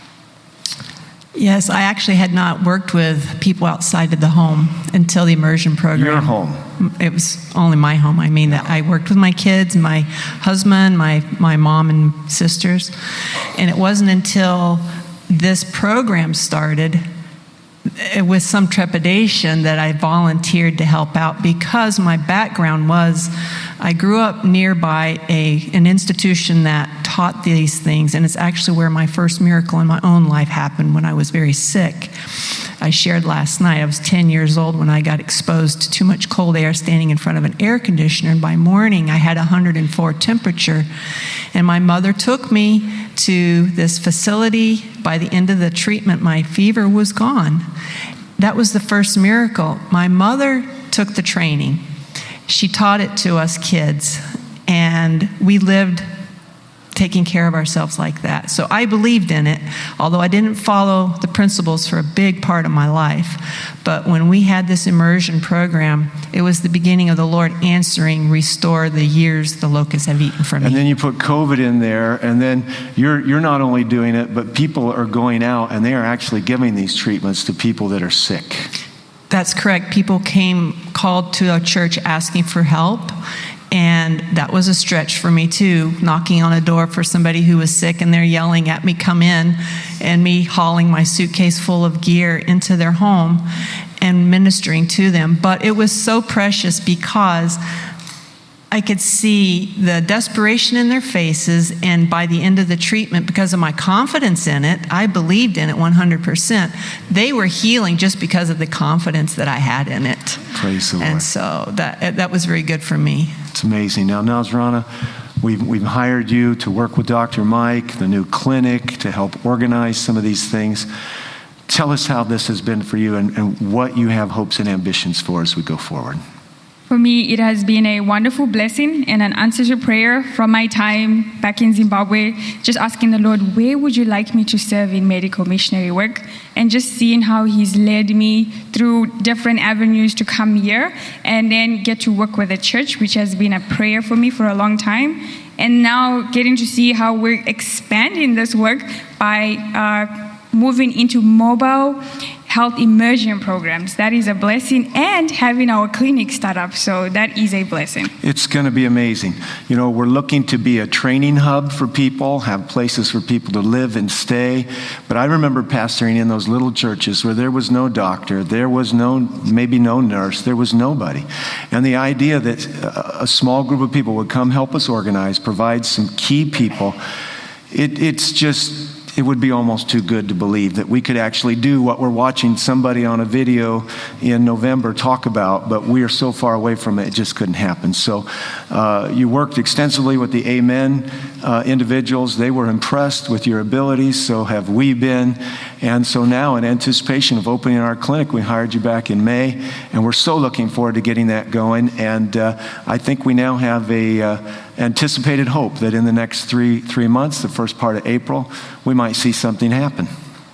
Yes, I actually had not worked with people outside of the home until the immersion program. Your home. It was only my home. I mean, that I worked with my kids, my husband, my, my mom and sisters. And it wasn't until this program started eh, with some trepidation that I volunteered to help out, because my background was I grew up nearby a, an institution that taught these things, and it's actually where my first miracle in my own life happened when I was very sick. I shared last night, I was ten years old when I got exposed to too much cold air standing in front of an air conditioner, and by morning I had one hundred four temperature, and my mother took me to this facility. By the end of the treatment, my fever was gone. That was the first miracle. My mother took the training. She taught it to us kids, and we lived taking care of ourselves like that. So I believed in it, although I didn't follow the principles for a big part of my life. But when we had this immersion program, it was the beginning of the Lord answering, restore the years the locusts have eaten from me. And then you put COVID in there, and then you're you're not only doing it, but people are going out and they are actually giving these treatments to people that are sick. That's correct. People came, called to our church asking for help. And that was a stretch for me too, knocking on a door for somebody who was sick and they're yelling at me, come in, and me hauling my suitcase full of gear into their home and ministering to them. But it was so precious because I could see the desperation in their faces, and by the end of the treatment, because of my confidence in it, I believed in it one hundred percent. They were healing just because of the confidence that I had in it. Praise the Lord. And so that that was very good for me. It's amazing. Now, Nazarana, We've, we've hired you to work with Doctor Mike, the new clinic, to help organize some of these things. Tell us how this has been for you and, and what you have hopes and ambitions for as we go forward. For me, it has been a wonderful blessing and an answer to prayer from my time back in Zimbabwe, just asking the Lord, where would you like me to serve in medical missionary work? And just seeing how He's led me through different avenues to come here and then get to work with the church, which has been a prayer for me for a long time. And now getting to see how we're expanding this work by uh, moving into mobile health immersion programs. That is a blessing, and having our clinic start up. So that is a blessing. It's going to be amazing. You know, we're looking to be a training hub for people, have places for people to live and stay. But I remember pastoring in those little churches where there was no doctor, there was no, maybe no nurse, there was nobody. And the idea that a small group of people would come help us organize, provide some key people, it, it's just... it would be almost too good to believe that we could actually do what we're watching somebody on a video in November talk about, but we are so far away from it, it just couldn't happen. So uh, you worked extensively with the Amen uh, individuals. They were impressed with your abilities, so have we been. And so now, in anticipation of opening our clinic, we hired you back in May, and we're so looking forward to getting that going. And uh, I think we now have a uh, anticipated hope that in the next three three months, the first part of April, we might see something happen.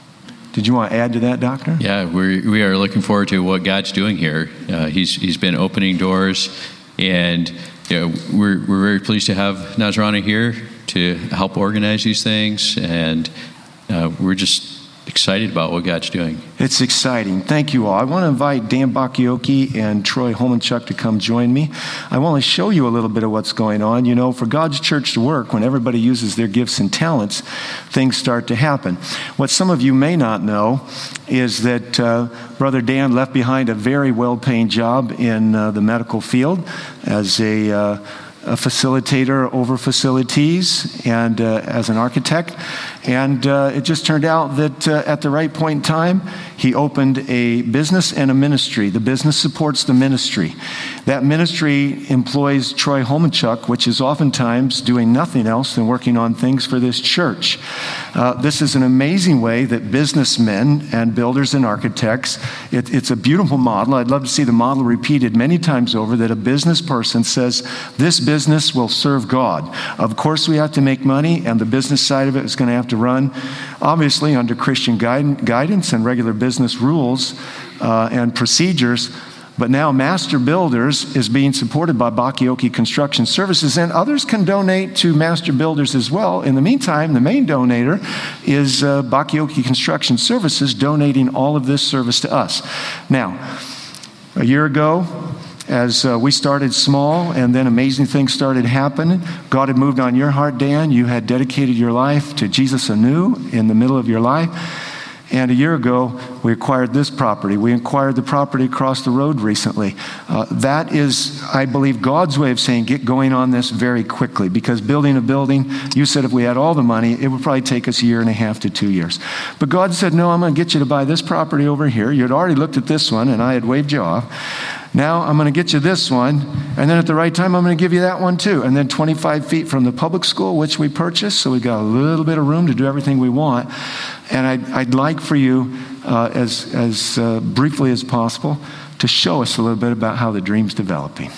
Did you want to add to that, Doctor? Yeah, we we are looking forward to what God's doing here. Uh, he's he's been opening doors, and you know, we're we're very pleased to have Nazrana here to help organize these things, and uh, we're just excited about what God's doing. It's exciting. Thank you all. I want to invite Dan Bakioki and Troy Holmanchuk to come join me. I want to show you a little bit of what's going on. You know, for God's church to work, when everybody uses their gifts and talents, things start to happen. What some of you may not know is that uh, Brother Dan left behind a very well-paying job in uh, the medical field as a uh, a facilitator over facilities and uh, as an architect. And uh, it just turned out that uh, at the right point in time, he opened a business and a ministry. The business supports the ministry. That ministry employs Troy Holmanchuk, which is oftentimes doing nothing else than working on things for this church. Uh, this is an amazing way that businessmen and builders and architects, it, it's a beautiful model. I'd love to see the model repeated many times over, that a business person says, this business will serve God. Of course, we have to make money, and the business side of it is going to have to run, obviously, under Christian guide, guidance and regular business rules uh, and procedures. But now Master Builders is being supported by Bakioki Construction Services, and others can donate to Master Builders as well. In the meantime, the main donator is uh, Bakioki Construction Services, donating all of this service to us. Now, a year ago, as uh, we started small and then amazing things started happening, God had moved on your heart, Dan. You had dedicated your life to Jesus anew in the middle of your life. And a year ago, we acquired this property. We acquired the property across the road recently. Uh, that is, I believe, God's way of saying, get going on this very quickly. Because building a building, you said if we had all the money, it would probably take us a year and a half to two years. But God said, no, I'm going to get you to buy this property over here. You had already looked at this one, and I had waved you off. Now I'm going to get you this one, and then at the right time, I'm going to give you that one too. And then twenty-five feet from the public school, which we purchased, so we got a little bit of room to do everything we want. And I'd, I'd like for you, uh, as, as uh, briefly as possible, to show us a little bit about how the dream's developing.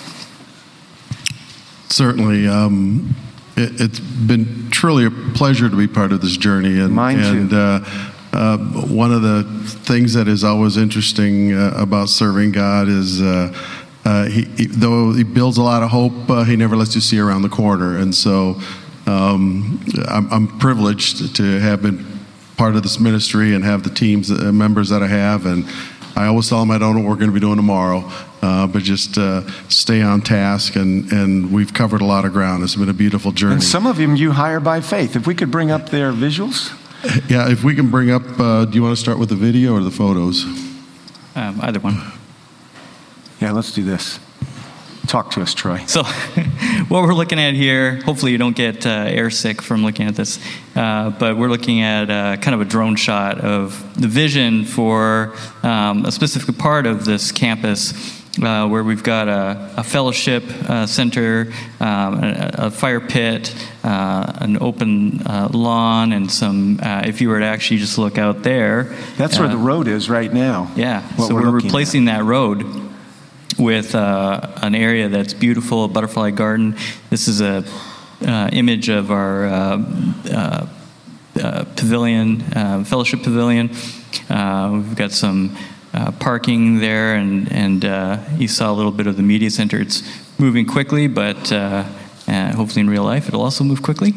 Certainly. Um, it, it's been truly a pleasure to be part of this journey. And, Mine too. And, uh, Uh, one of the things that is always interesting uh, about serving God is uh, uh, he, he, though he builds a lot of hope, uh, he never lets you see around the corner. And so um, I'm, I'm privileged to have been part of this ministry and have the teams, uh, members that I have. And I always tell them I don't know what we're going to be doing tomorrow, uh, but just uh, stay on task. And, and we've covered a lot of ground. It's been a beautiful journey. And some of them you hire by faith. If we could bring up their visuals. Yeah, if we can bring up, uh, do you want to start with the video or the photos? Um, either one. Yeah, let's do this. Talk to us, Troy. So what we're looking at here, hopefully you don't get uh, airsick from looking at this, uh, but we're looking at uh, kind of a drone shot of the vision for um, a specific part of this campus. uh, where we've got a, a fellowship uh, center, um, a, a fire pit, uh, an open uh, lawn, and some, uh, if you were to actually just look out there. That's uh, where the road is right now. Yeah, what so we're we're, looking replacing that road with uh, an area that's beautiful, a butterfly garden. This is a uh, image of our uh, uh, uh, pavilion, uh, fellowship pavilion. Uh, we've got some uh, parking there, and, and uh, you saw a little bit of the media center. It's moving quickly, but uh, uh, hopefully in real life it'll also move quickly.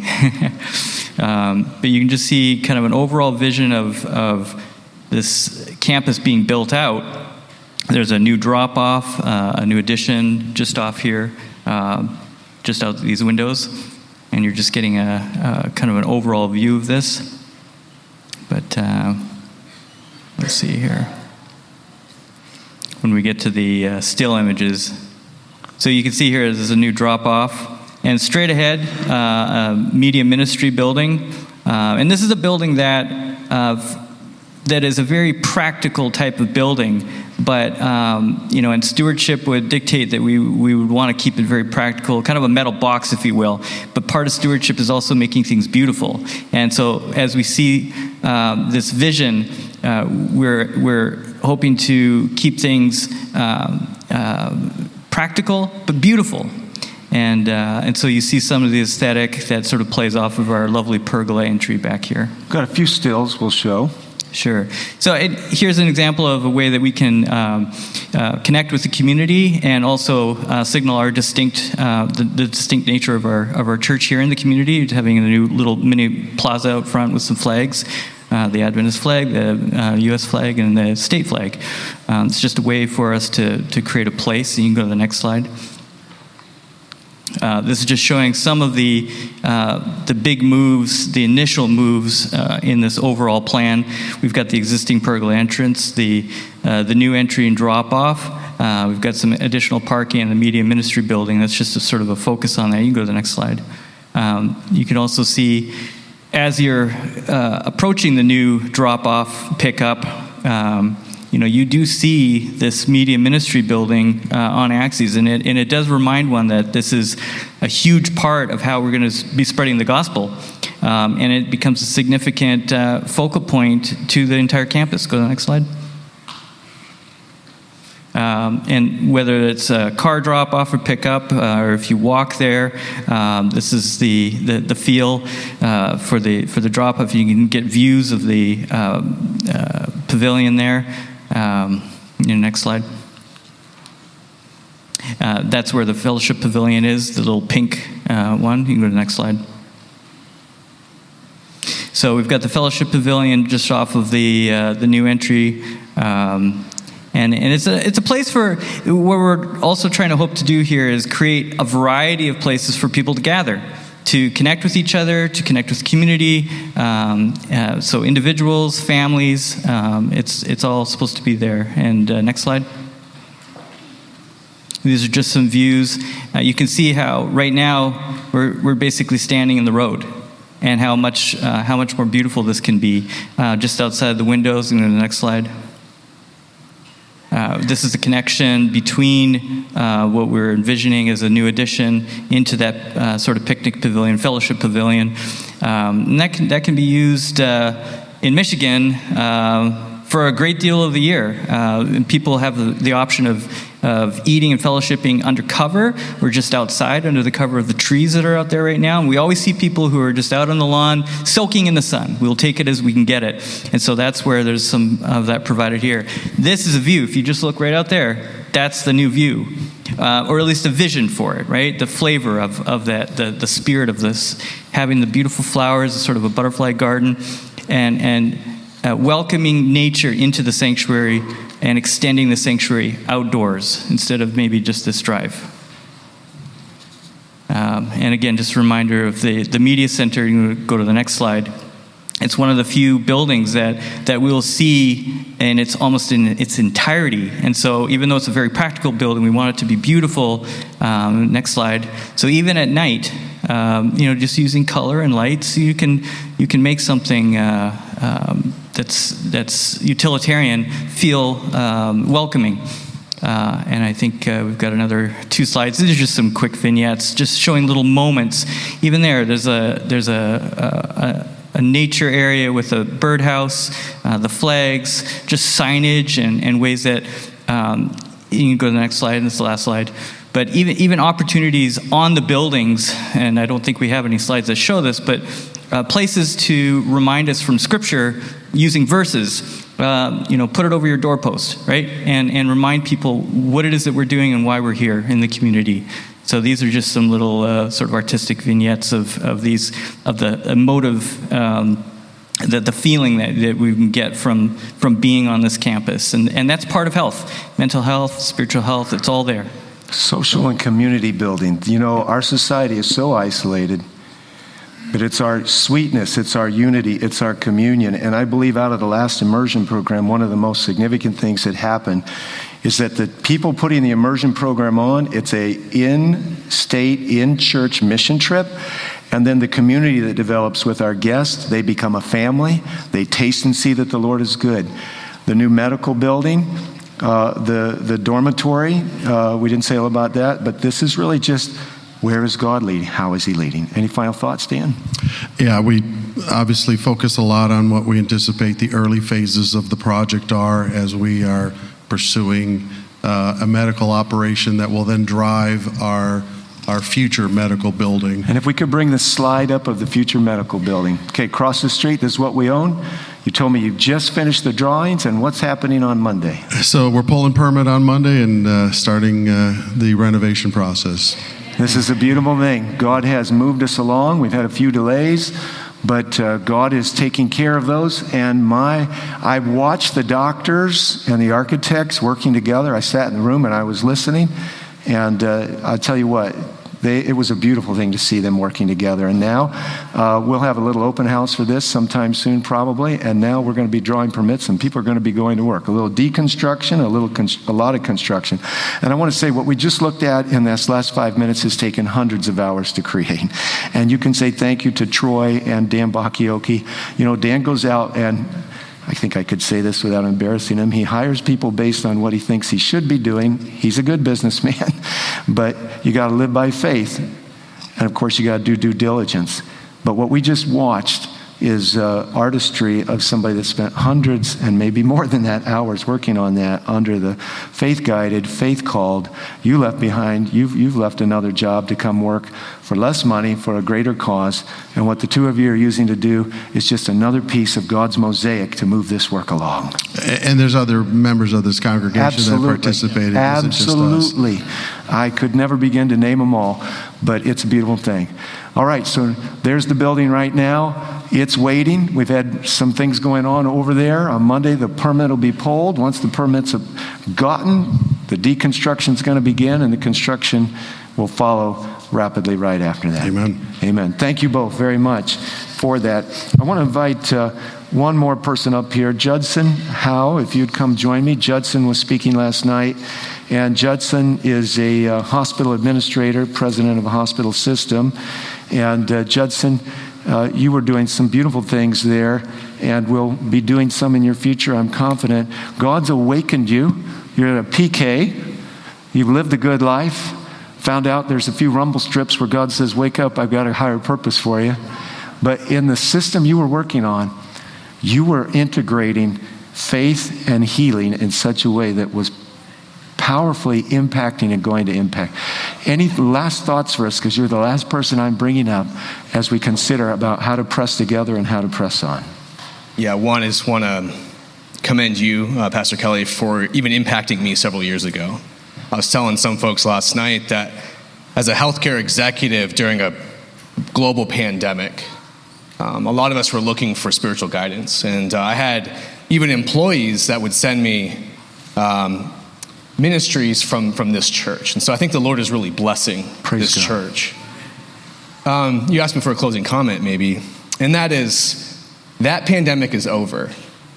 um, but you can just see kind of an overall vision of, of this campus being built out. There's a new drop-off, uh, a new addition just off here, uh, just out these windows, and you're just getting a, a kind of an overall view of this. But uh, let's see here. When we get to the uh, still images, so you can see here there's a new drop-off, and straight ahead, uh, a media ministry building, uh, and this is a building that uh, that is a very practical type of building. But, um, you know, and stewardship would dictate that we, we would want to keep it very practical, kind of a metal box, if you will. But part of stewardship is also making things beautiful. And so as we see uh, this vision, uh, we're, we're hoping to keep things um, uh, practical but beautiful. And, uh, and so you see some of the aesthetic that sort of plays off of our lovely pergola entry back here. Got a few stills we'll show. Sure. So it, here's an example of a way that we can um, uh, connect with the community and also uh, signal our distinct, uh, the, the distinct nature of our of our church here in the community. Having a new little mini plaza out front with some flags, uh, the Adventist flag, the uh, U S flag, and the state flag. Um, it's just a way for us to to create a place. You can go to the next slide. Uh, this is just showing some of the uh, the big moves, the initial moves uh, in this overall plan. We've got the existing pergola entrance, the uh, the new entry and drop off. Uh, we've got some additional parking in the media ministry building. That's just a sort of a focus on that. You can go to the next slide. Um, you can also see as you're uh, approaching the new drop off pickup. Um, You know, you do see this media ministry building uh, on axes, and it and it does remind one that this is a huge part of how we're going to be spreading the gospel, um, and it becomes a significant uh, focal point to the entire campus. Go to the next slide. Um, and whether it's a car drop off or pickup, uh, or if you walk there, um, this is the the, the feel uh, for the for the drop off. You can get views of the uh, uh, pavilion there. Um, your next slide. Uh, that's where the fellowship pavilion is, the little pink uh, one. You can go to the next slide. So we've got the fellowship pavilion just off of the uh, the new entry, um, and and it's a it's a place for what we're also trying to hope to do here is create a variety of places for people to gather, to connect with each other, to connect with community, um, uh, so individuals, families, um, it's it's all supposed to be there. And uh, next slide. These are just some views. Uh, you can see how right now we're we're basically standing in the road, and how much uh, how much more beautiful this can be uh, just outside the windows. And then the next slide. Uh, this is the connection between uh, what we're envisioning as a new addition into that uh, sort of picnic pavilion, fellowship pavilion. Um, and that can, that can be used uh, in Michigan uh, for a great deal of the year. Uh, and people have the, the option of, of eating and fellowshipping under cover or just outside under the cover of the trees that are out there right now. And we always see people who are just out on the lawn soaking in the sun. We'll take it as we can get it. And so that's where there's some of that provided here. This is a view. If you just look right out there, that's the new view. Uh, or at least a vision for it, right? The flavor of, of that, the, the spirit of this, having the beautiful flowers, sort of a butterfly garden, and, and uh, welcoming nature into the sanctuary and extending the sanctuary outdoors instead of maybe just this drive. Um, and again, just a reminder of the, the media center. You can go to the next slide. It's one of the few buildings that, that we'll see, and it's almost in its entirety. And so even though it's a very practical building, we want it to be beautiful. Um, next slide. So even at night, um, you know, just using color and lights, you can you can make something uh, um, that's that's utilitarian feel um, welcoming. Uh, and I think uh, we've got another two slides. These are just some quick vignettes, just showing little moments. Even there, there's a there's a, a, a nature area with a birdhouse, uh, the flags, just signage and, and ways that um, you can go to the next slide, and this is the last slide. But even even opportunities on the buildings, and I don't think we have any slides that show this, but uh, places to remind us from Scripture using verses. Uh, you know, put it over your doorpost, right? And and remind people what it is that we're doing and why we're here in the community. So these are just some little uh, sort of artistic vignettes of, of these, of the emotive, um, the, the feeling that, that we can get from, from being on this campus. And, and that's part of health, mental health, spiritual health, it's all there. Social and community building. You know, our society is so isolated. But it's our sweetness, it's our unity, it's our communion. And I believe out of the last immersion program, one of the most significant things that happened is that the people putting the immersion program on, it's a in-state, in-church mission trip. And then the community that develops with our guests, they become a family. They taste and see that the Lord is good. The new medical building, uh, the, the dormitory, uh, we didn't say all about that, but this is really just... where is God leading? How is he leading? Any final thoughts, Dan? Yeah, we obviously focus a lot on what we anticipate the early phases of the project are as we are pursuing uh, a medical operation that will then drive our our future medical building. And if we could bring the slide up of the future medical building. Okay, across the street, this is what we own. You told me you just finished the drawings, and what's happening on Monday? So we're pulling permit on Monday and uh, starting uh, the renovation process. This is a beautiful thing. God has moved us along. We've had a few delays, but uh, God is taking care of those. And my, I watched the doctors and the architects working together. I sat in the room and I was listening. And uh, I'll tell you what, they, it was a beautiful thing to see them working together. And now uh, we'll have a little open house for this sometime soon, probably. And now we're going to be drawing permits, and people are going to be going to work. A little deconstruction, a little, con- a lot of construction. And I want to say what we just looked at in this last five minutes has taken hundreds of hours to create. And you can say thank you to Troy and Dan Bakioki. You know, Dan goes out and I think I could say this without embarrassing him. He hires people based on what he thinks he should be doing. He's a good businessman, but you got to live by faith. And of course, you got to do due diligence. But what we just watched is uh, artistry of somebody that spent hundreds and maybe more than that hours working on that under the faith-guided, faith-called. You left behind, you've, you've left another job to come work for less money, for a greater cause. And what the two of you are using to do is just another piece of God's mosaic to move this work along. And there's other members of this congregation Absolutely. that participated. Absolutely. I could never begin to name them all, but it's a beautiful thing. All right, so there's the building right now. It's waiting. We've had some things going on over there. On Monday, the permit will be pulled. Once the permits are gotten, the deconstruction is going to begin, and the construction will follow rapidly right after that. Amen. Amen. Thank you both very much for that. I want to invite uh, one more person up here. Judson Howe, if you'd come join me. Judson was speaking last night. And Judson is a uh, hospital administrator, president of a hospital system. And uh, Judson, uh, you were doing some beautiful things there, and will be doing some in your future, I'm confident. God's awakened you. You're a P K. You've lived a good life. Found out there's a few rumble strips where God says, wake up, I've got a higher purpose for you. But in the system you were working on, you were integrating faith and healing in such a way that was powerfully impacting and going to impact. Any last thoughts for us, because you're the last person I'm bringing up as we consider about how to press together and how to press on? Yeah, one is want to commend you, uh, Pastor Kelly, for even impacting me several years ago. I was telling some folks last night that as a healthcare executive during a global pandemic, um, a lot of us were looking for spiritual guidance. And uh, I had even employees that would send me um, ministries from, from this church. And so I think the Lord is really blessing Praise this God. church. Um, you asked me for a closing comment, maybe, and that is, that pandemic is over,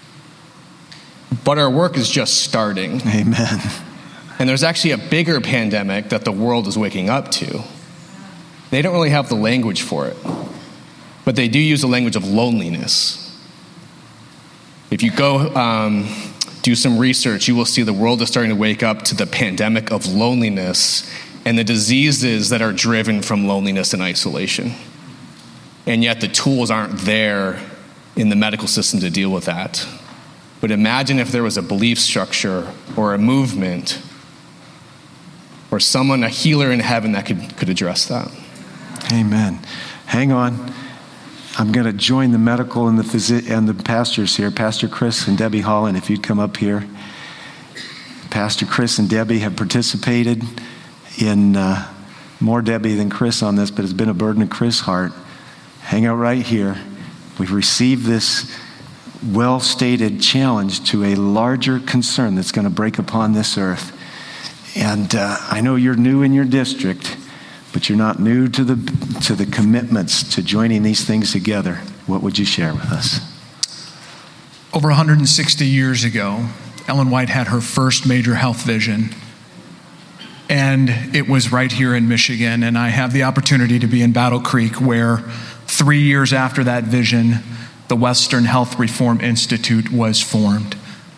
but our work is just starting. Amen. And there's actually a bigger pandemic that the world is waking up to. They don't really have the language for it, but they do use the language of loneliness. If you go um, do some research, you will see the world is starting to wake up to the pandemic of loneliness and the diseases that are driven from loneliness and isolation. And yet the tools aren't there in the medical system to deal with that. But imagine if there was a belief structure or a movement or someone, a healer in heaven that could, could address that. Amen. Hang on. I'm going to join the medical and the phys- and the pastors here. Pastor Chris and Debbie Holland, if you'd come up here. Pastor Chris and Debbie have participated in uh, more Debbie than Chris on this, but it's been a burden of Chris' heart. Hang out right here. We've received this well-stated challenge to a larger concern that's going to break upon this earth. And uh, I know you're new in your district, but you're not new to the to the commitments to joining these things together. What would you share with us? Over one hundred sixty years ago, Ellen White had her first major health vision. And it was right here in Michigan. And I have the opportunity to be in Battle Creek, where three years after that vision, the Western Health Reform Institute was formed.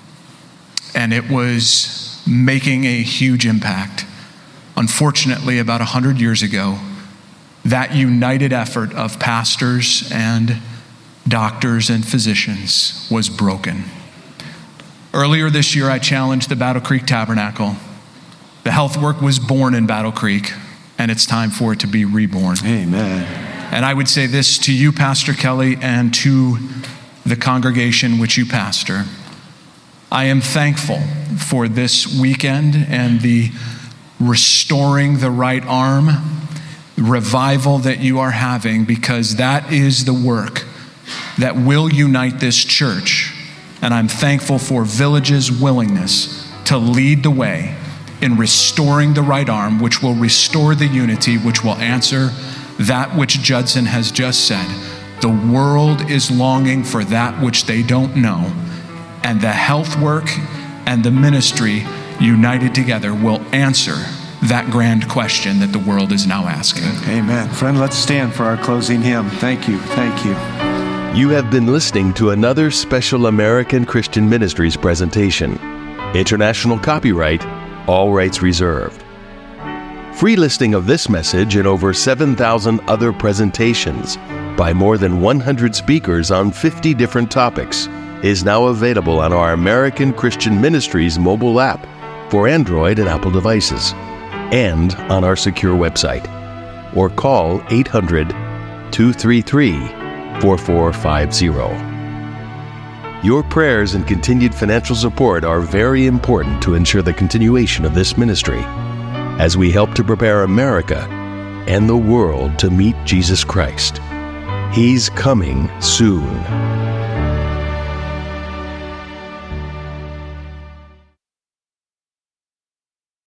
And it was making a huge impact. Unfortunately, about one hundred years ago, that united effort of pastors and doctors and physicians was broken. Earlier this year, I challenged the Battle Creek Tabernacle. The health work was born in Battle Creek, and it's time for it to be reborn. Amen. And I would say this to you, Pastor Kelly, and to the congregation which you pastor. I am thankful for this weekend and the restoring the right arm revival that you are having, because that is the work that will unite this church. And I'm thankful for Village's willingness to lead the way in restoring the right arm, which will restore the unity, which will answer that which Judson has just said. The world is longing for that which they don't know. And the health work and the ministry united together will answer that grand question that the world is now asking. Amen. Friend, let's stand for our closing hymn. Thank you. Thank you. You have been listening to another special American Christian Ministries presentation. International copyright, all rights reserved. Free listing of this message and over seven thousand other presentations by more than one hundred speakers on fifty different topics is now available on our American Christian Ministries mobile app for Android and Apple devices, and on our secure website. Or call eight hundred, two three three, four four five zero. Your prayers and continued financial support are very important to ensure the continuation of this ministry as we help to prepare America and the world to meet Jesus Christ. He's coming soon.